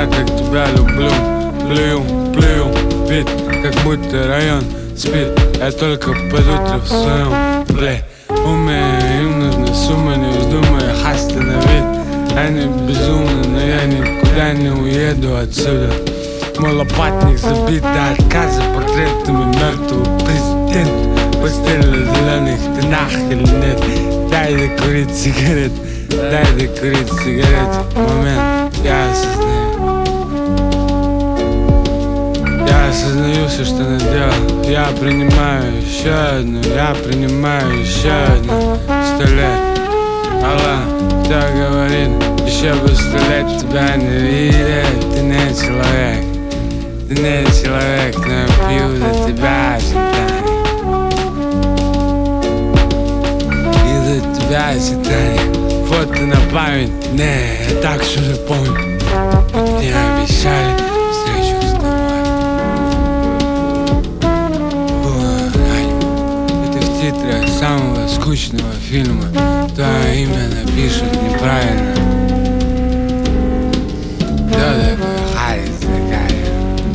Я так тебя люблю, плюю в бит, как будто район спит. Я только под утро в своем уме. Им нужны суммы, не вздумай хасты на вид. Они безумны, но я никуда не уеду отсюда. Мой лопатник забит до отказа портретами мертвого президента. Постель на зеленых тонах или нет? Дай докурить сигарет, дай докурить сигарет. Момент, я осознаю все, что наделал. Я принимаю еще одну, я принимаю еще одну. 100 лет, алло, кто говорит? Еще бы 100 лет тебя не видел. Ты не человек, ты не человек, но я пью за тебя сетани. И за тебя сетани. Фото на память, не, я так все запомню. Ведь мне обещали встречу с тобой. Это в титрах самого скучного фильма. Твое имя напишут неправильно. Кто такой Харис Захария?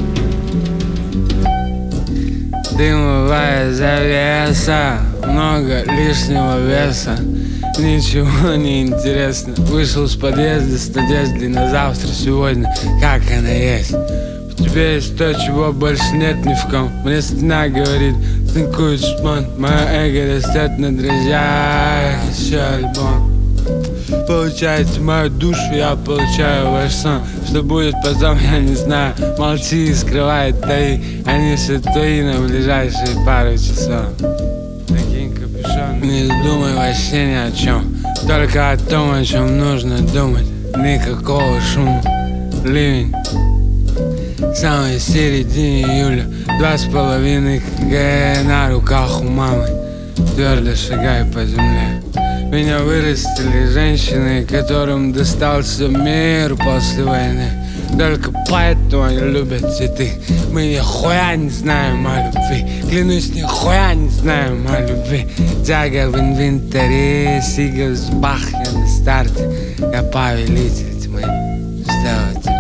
Дымовая завеса, много лишнего веса. Ничего не интересно. Вышел с подъезда с надеждой на завтра, сегодня, как она есть. В тебе есть то, чего больше нет ни в ком. Мне стена говорит, станкует шмон. Мое эго растет на дрожжах. Еще альбом. Получаете мою душу, я получаю ваш сон. Что будет потом, я не знаю. Молчи и скрывай твои. Они все твои на ближайшие пару часов. Накинь капюшон. Не думай вообще ни о чем, только о том, о чем нужно думать. Никакого шума. Ливень в самой середине июля. 2,5 кг на руках у мамы. Твердо шагай по земле. Меня вырастили женщины, которым достался мир после войны. Только поэтому они любят цветы. Мы нихуя не знаем о любви. Клянусь, нихуя не знаем о любви. Тяга в инвентаре, сига в зубах, я на старте. Я повелитель тьмы, что у тебя?